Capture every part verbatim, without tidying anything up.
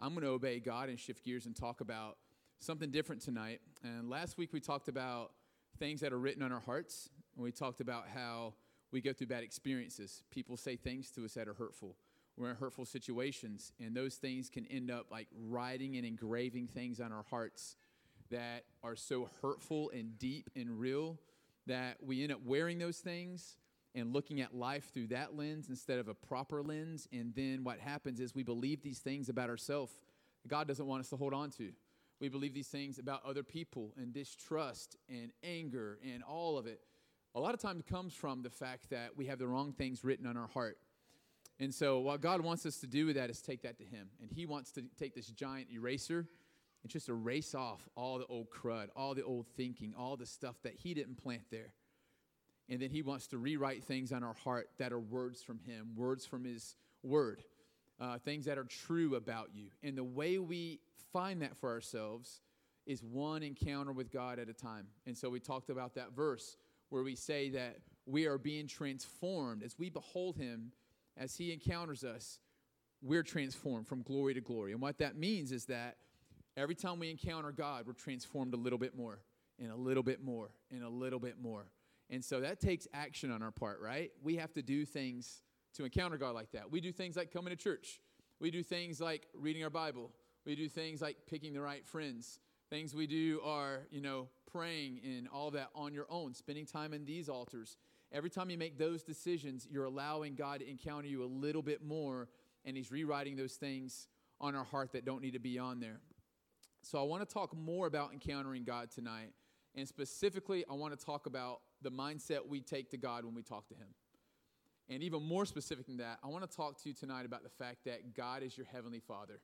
I'm going to obey God and shift gears and talk about something different tonight. And last week we talked about things that are written on our hearts. And we talked about how we go through bad experiences. People say things to us that are hurtful. We're in hurtful situations, and those things can end up like writing and engraving things on our hearts that are so hurtful and deep and real that we end up wearing those things and looking at life through that lens instead of a proper lens. And then what happens is we believe these things about ourselves that God doesn't want us to hold on to. We believe these things about other people, and distrust and anger and all of it. A lot of times it comes from the fact that we have the wrong things written on our heart. And so what God wants us to do with that is take that to him. And he wants to take this giant eraser and just erase off all the old crud, all the old thinking, all the stuff that he didn't plant there. And then he wants to rewrite things on our heart that are words from him, words from his word, uh, things that are true about you. And the way we find that for ourselves is one encounter with God at a time. And so we talked about that verse where we say that we are being transformed as we behold him, as he encounters us, we're transformed from glory to glory. And what that means is that every time we encounter God, we're transformed a little bit more and a little bit more and a little bit more. And so that takes action on our part, right? We have to do things to encounter God like that. We do things like coming to church. We do things like reading our Bible. We do things like picking the right friends. Things we do are, you know, praying and all that on your own, spending time in these altars. Every time you make those decisions, you're allowing God to encounter you a little bit more, and he's rewriting those things on our heart that don't need to be on there. So I want to talk more about encountering God tonight, and specifically, I want to talk about the mindset we take to God when we talk to him. And even more specific than that, I want to talk to you tonight about the fact that God is your heavenly Father.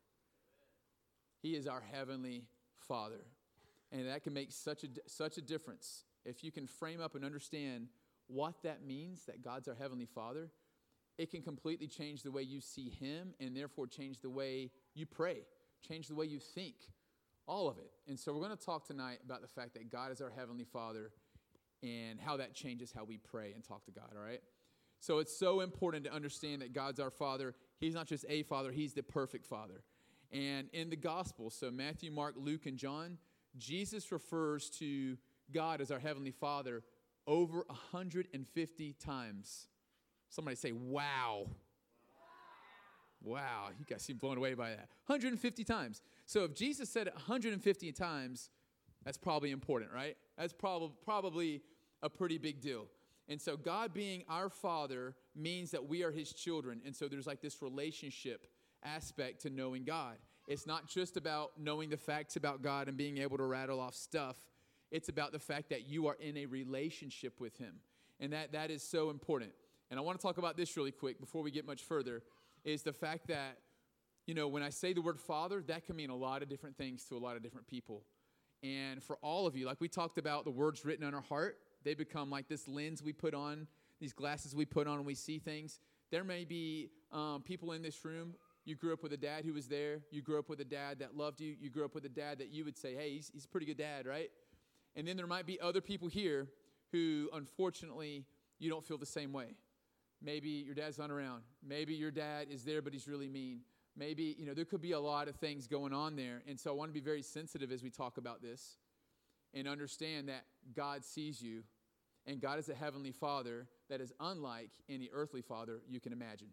He is our heavenly Father, and that can make such a, such a difference. If you can frame up and understand what that means, that God's our heavenly Father, it can completely change the way you see him, and therefore change the way you pray, change the way you think, all of it. And so we're going to talk tonight about the fact that God is our heavenly Father and how that changes how we pray and talk to God, all right? So it's so important to understand that God's our Father. He's not just a Father, he's the perfect Father. And in the Gospel, so Matthew, Mark, Luke, and John, Jesus refers to God as our heavenly Father over one hundred fifty times. Somebody say, wow. Wow, you guys seem blown away by that. one hundred fifty times. So if Jesus said it one hundred fifty times, that's probably important, right? That's prob- probably a pretty big deal. And so God being our Father means that we are his children. And so there's like this relationship aspect to knowing God. It's not just about knowing the facts about God and being able to rattle off stuff. It's about the fact that you are in a relationship with him. And that that is so important. And I want to talk about this really quick before we get much further, is the fact that, you know, when I say the word Father, that can mean a lot of different things to a lot of different people. And for all of you, like we talked about the words written on our heart, they become like this lens we put on, these glasses we put on when we see things. There may be um, people in this room. You grew up with a dad who was there. You grew up with a dad that loved you. You grew up with a dad that you would say, hey, he's, he's a pretty good dad, right? And then there might be other people here who, unfortunately, you don't feel the same way. Maybe your dad's not around. Maybe your dad is there, but he's really mean. Maybe, you know, there could be a lot of things going on there. And so I want to be very sensitive as we talk about this and understand that God sees you, and God is a heavenly Father that is unlike any earthly father you can imagine.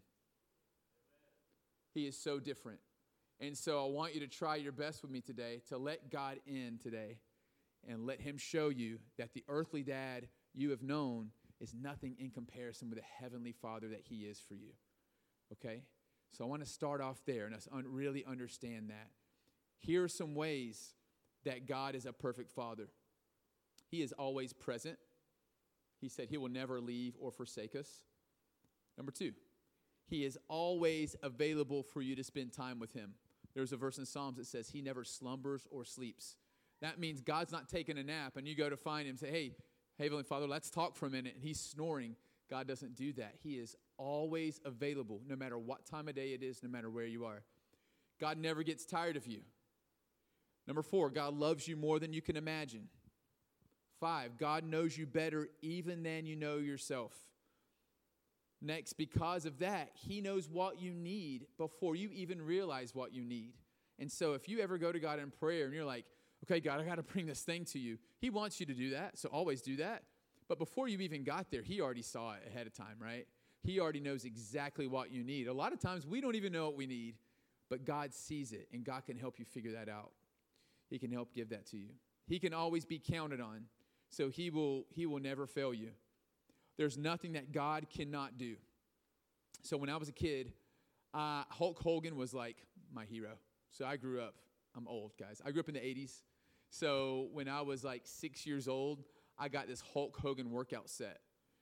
He is so different. And so I want you to try your best with me today to let God in today and let him show you that the earthly dad you have known is nothing in comparison with the heavenly Father that he is for you. Okay? So I want to start off there and us un- really understand that. Here are some ways that God is a perfect Father. He is always present. He said he will never leave or forsake us. Number two, he is always available for you to spend time with him. There's a verse in Psalms that says he never slumbers or sleeps. That means God's not taking a nap and you go to find him and say, hey, Heavenly Father, let's talk for a minute. And he's snoring. God doesn't do that. He is always available, no matter what time of day it is, no matter where you are. God never gets tired of you. Number four, God loves you more than you can imagine. Five, God knows you better even than you know yourself. Next, because of that, he knows what you need before you even realize what you need. And so if you ever go to God in prayer and you're like, okay, God, I got to bring this thing to you. He wants you to do that, so always do that. But before you even got there, he already saw it ahead of time, right? He already knows exactly what you need. A lot of times we don't even know what we need, but God sees it, and God can help you figure that out. He can help give that to you. He can always be counted on, so he will, he will never fail you. There's nothing that God cannot do. So when I was a kid, uh, Hulk Hogan was like my hero. So I grew up, I'm old, guys. I grew up in the eighties. So when I was like six years old, I got this Hulk Hogan workout set.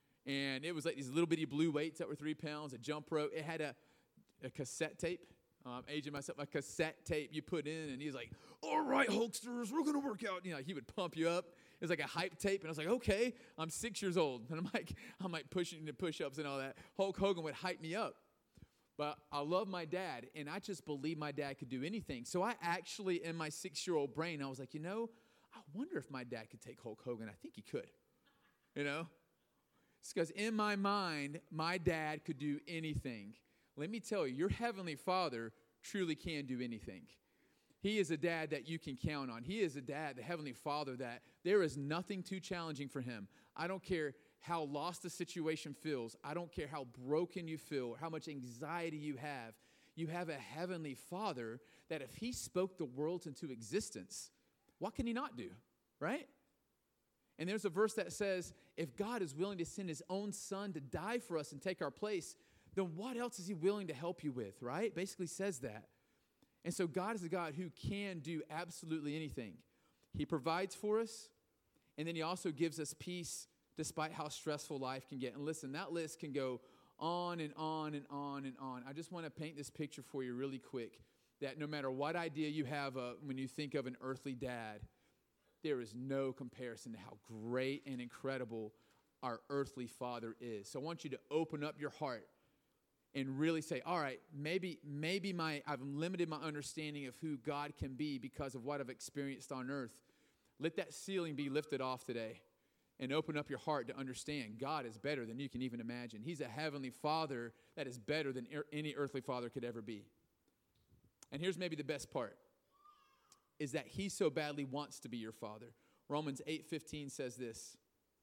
And it was like these little bitty blue weights that were three pounds, a jump rope. It had a, a cassette tape. Um, aging myself, a cassette tape you put in, and he's like, all right, Hulksters, we're going to work out. You know, he would pump you up. It was like a hype tape, and I was like, okay, I'm six years old. And I'm like, I'm like pushing the push-ups and all that. Hulk Hogan would hype me up. But I love my dad, and I just believed my dad could do anything. So I actually, in my six-year-old brain, I was like, you know, I wonder if my dad could take Hulk Hogan. I think he could, you know? It's because in my mind, my dad could do anything. Let me tell you, your Heavenly Father truly can do anything. He is a dad that you can count on. He is a dad, the Heavenly Father, that there is nothing too challenging for him. I don't care how lost the situation feels. I don't care how broken you feel or how much anxiety you have. You have a Heavenly Father that if he spoke the world into existence, what can he not do, right? And there's a verse that says, if God is willing to send his own son to die for us and take our place, then what else is he willing to help you with, right? Basically says that. And so God is a God who can do absolutely anything. He provides for us, and then he also gives us peace despite how stressful life can get. And listen, that list can go on and on and on and on. I just want to paint this picture for you really quick, that no matter what idea you have uh, when you think of an earthly dad, there is no comparison to how great and incredible our earthly Father is. So I want you to open up your heart and really say, all right, maybe maybe my I've limited my understanding of who God can be because of what I've experienced on earth. Let that ceiling be lifted off today and open up your heart to understand God is better than you can even imagine. He's a Heavenly Father that is better than er- any earthly father could ever be. And here's maybe the best part, is that he so badly wants to be your father. Romans eight fifteen says this,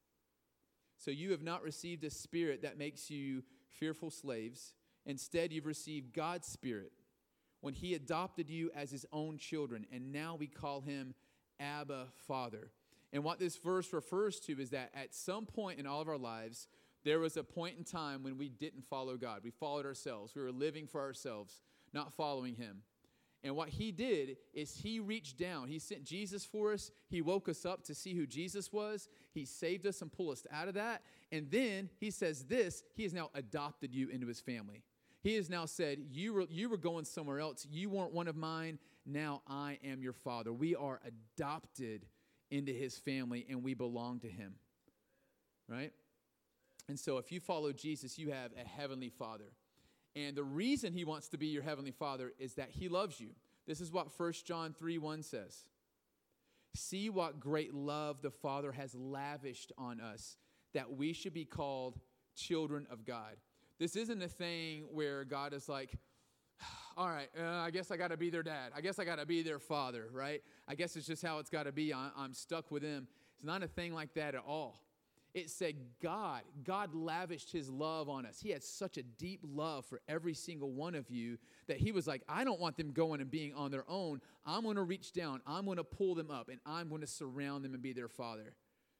so you have not received a spirit that makes you fearful slaves. Instead, you've received God's Spirit when he adopted you as his own children, and now we call him Abba, Father. And what this verse refers to is that at some point in all of our lives, there was a point in time when we didn't follow God. We followed ourselves. We were living for ourselves, not following him. And what he did is he reached down. He sent Jesus for us. He woke us up to see who Jesus was. He saved us and pulled us out of that. And then he says this, he has now adopted you into his family. He has now said, you were, you were going somewhere else. You weren't one of mine. Now I am your father. We are adopted into his family, and we belong to him, right? And so if you follow Jesus, you have a heavenly Father. And the reason he wants to be your heavenly Father is that he loves you. This is what First John three one says. See what great love the Father has lavished on us, that we should be called children of God. This isn't a thing where God is like, all right, uh, I guess I got to be their dad. I guess I got to be their father, right? I guess it's just how it's got to be. I, I'm stuck with them. It's not a thing like that at all. It said God, God lavished his love on us. He had such a deep love for every single one of you that he was like, I don't want them going and being on their own. I'm going to reach down. I'm going to pull them up, and I'm going to surround them and be their father.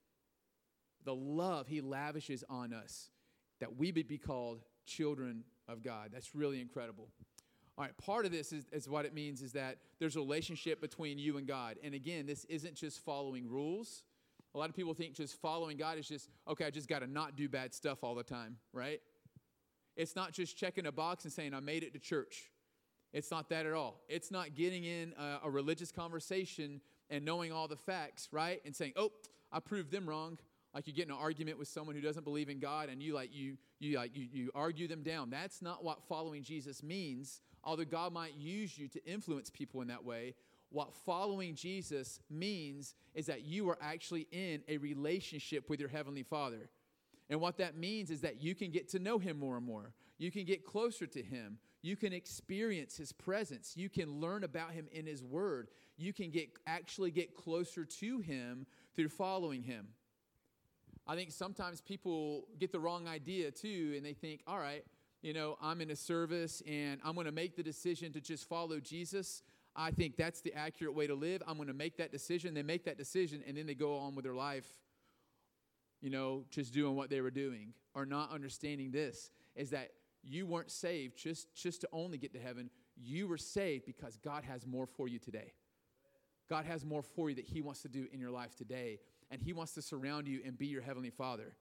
The love he lavishes on us, that we would be called children of God. That's really incredible. All right, part of this is, is what it means is that there's a relationship between you and God. And again, this isn't just following rules. A lot of people think just following God is just, okay, I just got to not do bad stuff all the time, right? It's not just checking a box and saying, I made it to church. It's not that at all. It's not getting in a, a religious conversation and knowing all the facts, right? And saying, oh, I proved them wrong. Like you get in an argument with someone who doesn't believe in God, and you like you you like you, you argue them down. That's not what following Jesus means, although God might use you to influence people in that way. What following Jesus means is that you are actually in a relationship with your Heavenly Father. And what that means is that you can get to know him more and more. You can get closer to him. You can experience his presence. You can learn about him in his word. You can get actually get closer to him through following him. I think sometimes people get the wrong idea too, and they think, all right, you know, I'm in a service and I'm going to make the decision to just follow Jesus. I think that's the accurate way to live. I'm going to make that decision. They make that decision, and then they go on with their life, you know, just doing what they were doing, or not understanding this, is that you weren't saved just, just to only get to heaven. You were saved because God has more for you today. God has more for you that he wants to do in your life today, and he wants to surround you and be your heavenly Father.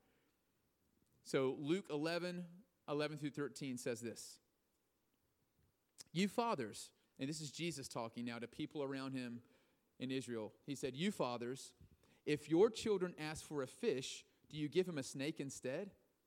So Luke eleven, eleven through thirteen says this. You fathers, and this is Jesus talking now to people around him in Israel. He said, you fathers, if your children ask for a fish, do you give them a snake instead?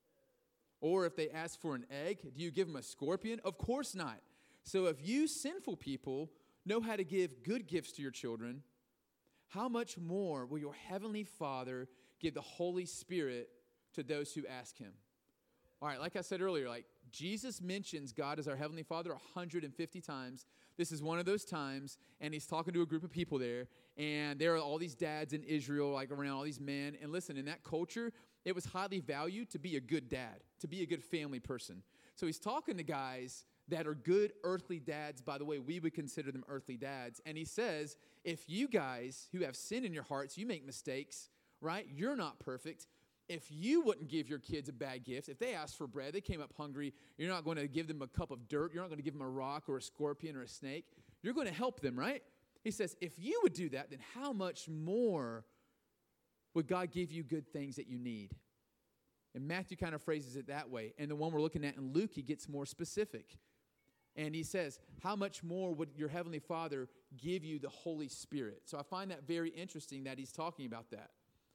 Or if they ask for an egg, do you give them a scorpion? Of course not. So if you sinful people know how to give good gifts to your children, how much more will your heavenly Father give the Holy Spirit to those who ask him? All right, like I said earlier, like Jesus mentions God as our heavenly Father one hundred fifty times. This is one of those times, and he's talking to a group of people there, and there are all these dads in Israel, like around all these men. And listen, in that culture, it was highly valued to be a good dad, to be a good family person. So he's talking to guys that are good earthly dads. By the way, we would consider them earthly dads. And he says, if you guys who have sin in your hearts, you make mistakes, right? You're not perfect. If you wouldn't give your kids a bad gift, if they asked for bread, they came up hungry, you're not going to give them a cup of dirt. You're not going to give them a rock or a scorpion or a snake. You're going to help them, right? He says, if you would do that, then how much more would God give you good things that you need? And Matthew kind of phrases it that way. And the one we're looking at in Luke, he gets more specific. And he says, how much more would your heavenly Father give you the Holy Spirit? So I find that very interesting that he's talking about that.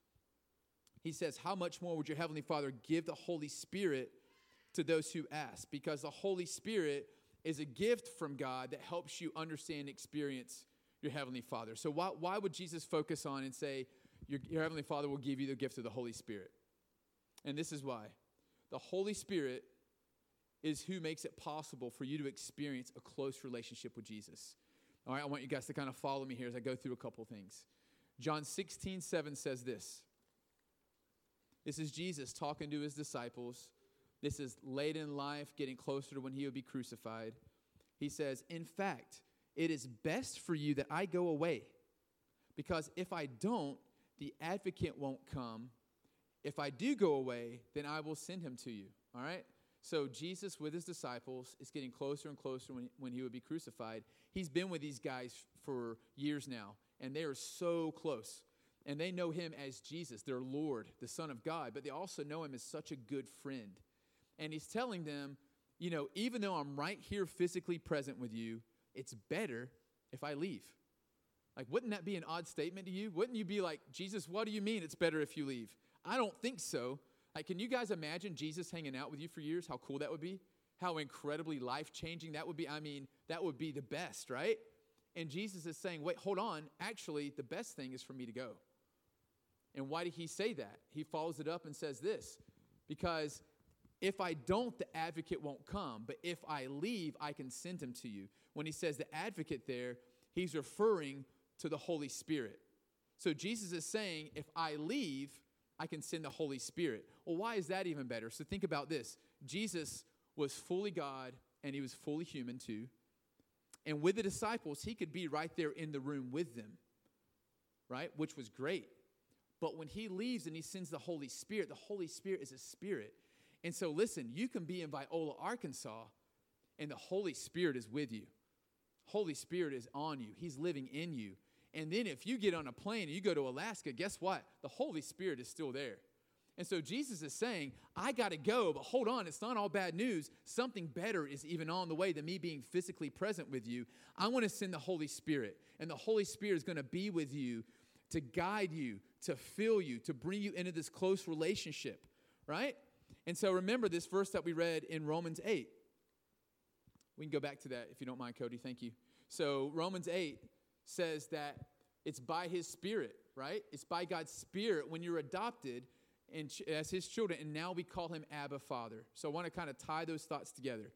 He says, how much more would your heavenly Father give the Holy Spirit to those who ask? Because the Holy Spirit is a gift from God that helps you understand and experience your heavenly Father. So why, why would Jesus focus on and say, your, your heavenly Father will give you the gift of the Holy Spirit? And this is why. The Holy Spirit is who makes it possible for you to experience a close relationship with Jesus. All right, I want you guys to kind of follow me here as I go through a couple things. John sixteen seven says this. This is Jesus talking to his disciples. This is late in life, getting closer to when he would be crucified. He says, in fact, it is best for you that I go away, because if I don't, the advocate won't come. If I do go away, then I will send him to you. All right? So Jesus with his disciples is getting closer and closer when, when he would be crucified. He's been with these guys for years now, and they are so close. And they know him as Jesus, their Lord, the Son of God, but they also know him as such a good friend. And he's telling them, you know, even though I'm right here physically present with you, it's better if I leave. Like, wouldn't that be an odd statement to you? Wouldn't you be like, Jesus, what do you mean it's better if you leave? I don't think so. Like, can you guys imagine Jesus hanging out with you for years? How cool that would be? How incredibly life-changing that would be? I mean, that would be the best, right? And Jesus is saying, wait, hold on. Actually, the best thing is for me to go. And why did he say that? He follows it up and says this, because if I don't, the advocate won't come. But if I leave, I can send him to you. When he says the advocate there, he's referring to the Holy Spirit. So Jesus is saying, if I leave, I can send the Holy Spirit. Well, why is that even better? So think about this. Jesus was fully God, and he was fully human too. And with the disciples, he could be right there in the room with them, right? Which was great. But when he leaves and he sends the Holy Spirit, the Holy Spirit is a spirit. And so listen, you can be in Viola, Arkansas, and the Holy Spirit is with you. Holy Spirit is on you. He's living in you. And then if you get on a plane and you go to Alaska, guess what? The Holy Spirit is still there. And so Jesus is saying, I got to go, but hold on, it's not all bad news. Something better is even on the way than me being physically present with you. I want to send the Holy Spirit, and the Holy Spirit is going to be with you to guide you, to fill you, to bring you into this close relationship, right? And so remember this verse that we read in Romans eight. We can go back to that if you don't mind, Cody. Thank you. So Romans eight says that it's by his Spirit, right? It's by God's Spirit when you're adopted and as his children, and now we call him Abba Father. So I want to kind of tie those thoughts together.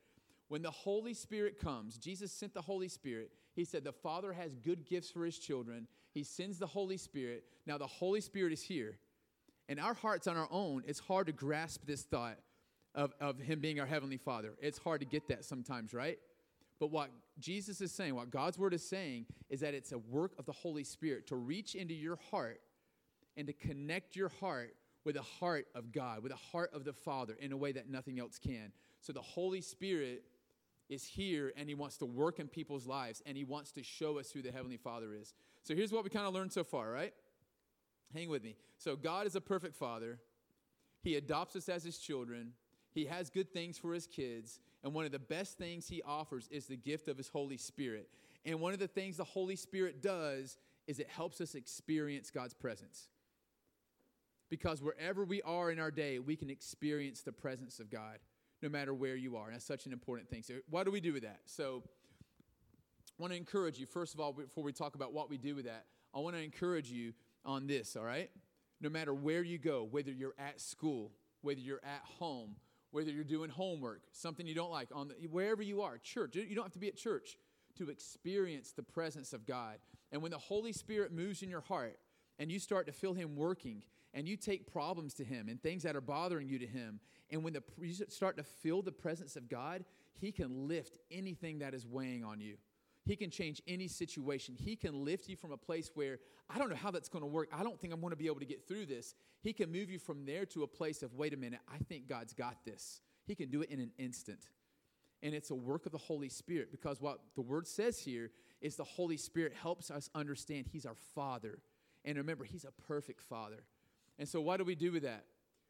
When the Holy Spirit comes, Jesus sent the Holy Spirit. He said the Father has good gifts for his children. He sends the Holy Spirit. Now the Holy Spirit is here. And our hearts on our own, it's hard to grasp this thought of, of him being our Heavenly Father. It's hard to get that sometimes, right? But what Jesus is saying, what God's Word is saying, is that it's a work of the Holy Spirit to reach into your heart and to connect your heart with the heart of God, with the heart of the Father in a way that nothing else can. So the Holy Spirit is here, and he wants to work in people's lives, and he wants to show us who the Heavenly Father is. So here's what we kind of learned so far, right? Hang with me. So God is a perfect Father. He adopts us as his children. He has good things for his kids. And one of the best things he offers is the gift of his Holy Spirit. And one of the things the Holy Spirit does is it helps us experience God's presence. Because wherever we are in our day, we can experience the presence of God, no matter where you are. And that's such an important thing. So what do we do with that? So I want to encourage you, first of all, before we talk about what we do with that, I want to encourage you on this, all right? No matter where you go, whether you're at school, whether you're at home, whether you're doing homework, something you don't like, on the, wherever you are, church. You don't have to be at church to experience the presence of God. And when the Holy Spirit moves in your heart and you start to feel him working and you take problems to him and things that are bothering you to him, and when the, you start to feel the presence of God, he can lift anything that is weighing on you. He can change any situation. He can lift you from a place where, I don't know how that's going to work. I don't think I'm going to be able to get through this. He can move you from there to a place of, wait a minute, I think God's got this. He can do it in an instant. And it's a work of the Holy Spirit, because what the word says here is the Holy Spirit helps us understand he's our Father. And remember, he's a perfect Father. And so what do we do with that?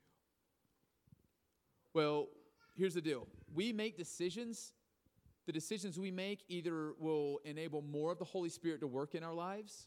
Well, here's the deal. We make decisions. The decisions we make either will enable more of the Holy Spirit to work in our lives,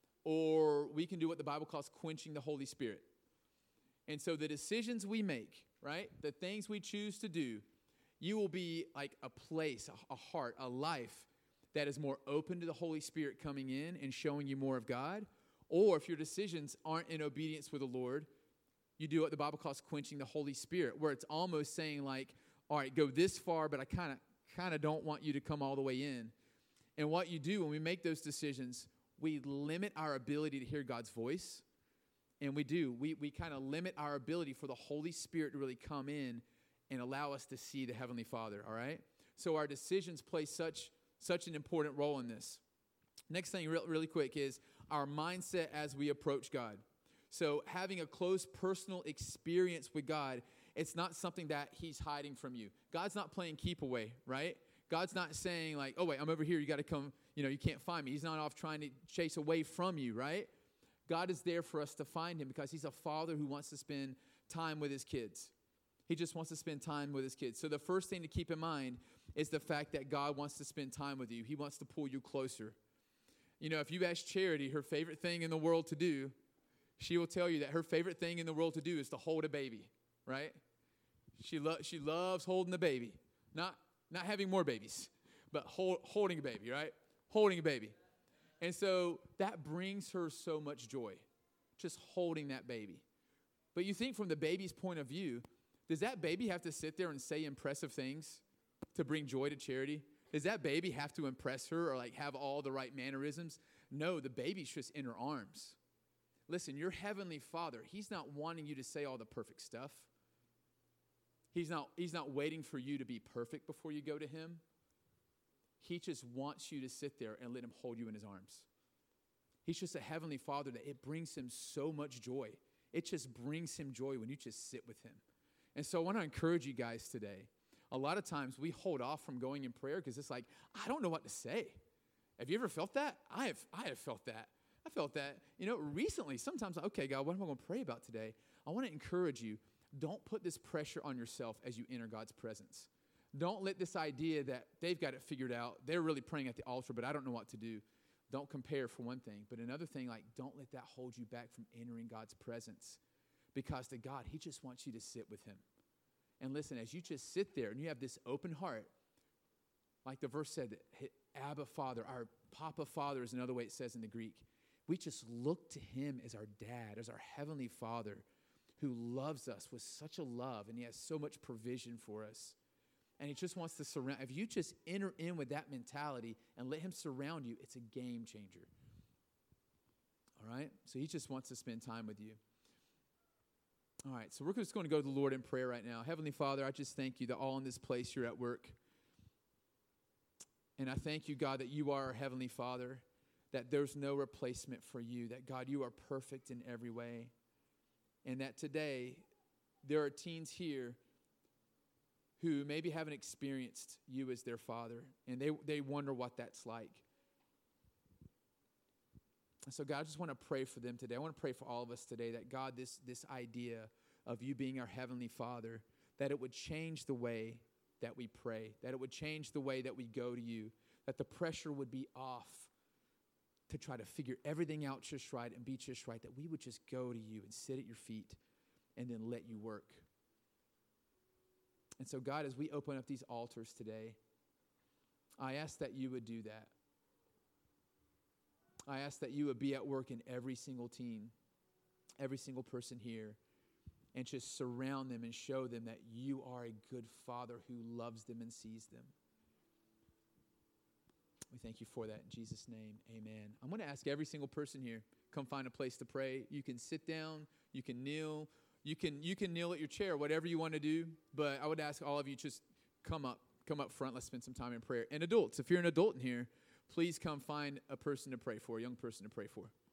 or we can do what the Bible calls quenching the Holy Spirit. And so the decisions we make, right, the things we choose to do, you will be like a place, a, a heart, a life that is more open to the Holy Spirit coming in and showing you more of God. Or if your decisions aren't in obedience with the Lord, you do what the Bible calls quenching the Holy Spirit, where it's almost saying like, all right, go this far, but I kind of kind of don't want you to come all the way in. And what you do when we make those decisions, we limit our ability to hear God's voice. And we do. We, we kind of limit our ability for the Holy Spirit to really come in and allow us to see the Heavenly Father, all right? So our decisions play such, such an important role in this. Next thing, real, really quick, is our mindset as we approach God. So having a close personal experience with God, it's not something that he's hiding from you. God's not playing keep away, right? God's not saying like, oh, wait, I'm over here. You got to come. You know, you can't find me. He's not off trying to chase away from you, right? God is there for us to find him because he's a father who wants to spend time with his kids. He just wants to spend time with his kids. So the first thing to keep in mind is the fact that God wants to spend time with you. He wants to pull you closer. You know, if you ask Charity her favorite thing in the world to do, she will tell you that her favorite thing in the world to do is to hold a baby, right? She, lo- she loves holding the baby. Not, not having more babies, but hold, holding a baby, right? Holding a baby. And so that brings her so much joy, just holding that baby. But you think from the baby's point of view, does that baby have to sit there and say impressive things to bring joy to Charity? Does that baby have to impress her or like have all the right mannerisms? No, the baby's just in her arms. Listen, your Heavenly Father, he's not wanting you to say all the perfect stuff. He's not, he's not waiting for you to be perfect before you go to him. He just wants you to sit there and let him hold you in his arms. He's just a Heavenly Father that it brings him so much joy. It just brings him joy when you just sit with him. And so I want to encourage you guys today. A lot of times we hold off from going in prayer because it's like, I don't know what to say. Have you ever felt that? I have, I have felt that. I felt that, you know, recently. Sometimes, okay, God, what am I going to pray about today? I want to encourage you. Don't put this pressure on yourself as you enter God's presence. Don't let this idea that they've got it figured out. They're really praying at the altar, but I don't know what to do. Don't compare for one thing. But another thing, like, don't let that hold you back from entering God's presence. Because to God, he just wants you to sit with him. And listen, as you just sit there and you have this open heart, like the verse said, Abba Father, our Papa Father is another way it says in the Greek. We just look to him as our dad, as our Heavenly Father, who loves us with such a love, and he has so much provision for us. And he just wants to surround. If you just enter in with that mentality and let him surround you, it's a game changer. All right? So he just wants to spend time with you. All right, so we're just going to go to the Lord in prayer right now. Heavenly Father, I just thank you that all in this place you're at work. And I thank you, God, that you are our Heavenly Father, that there's no replacement for you, that, God, you are perfect in every way. And that today there are teens here who maybe haven't experienced you as their father, and they, they wonder what that's like. And so, God, I just want to pray for them today. I want to pray for all of us today that, God, this, this idea of you being our Heavenly Father, that it would change the way that we pray, that it would change the way that we go to you, that the pressure would be off to try to figure everything out just right and be just right, that we would just go to you and sit at your feet and then let you work. And so, God, as we open up these altars today, I ask that you would do that. I ask that you would be at work in every single teen, every single person here, and just surround them and show them that you are a good Father who loves them and sees them. We thank you for that in Jesus' name, amen. I'm going to ask every single person here, come find a place to pray. You can sit down, you can kneel, you can you can kneel at your chair, whatever you want to do, but I would ask all of you just come up, come up front, let's spend some time in prayer. And adults, if you're an adult in here, please come find a person to pray for, a young person to pray for.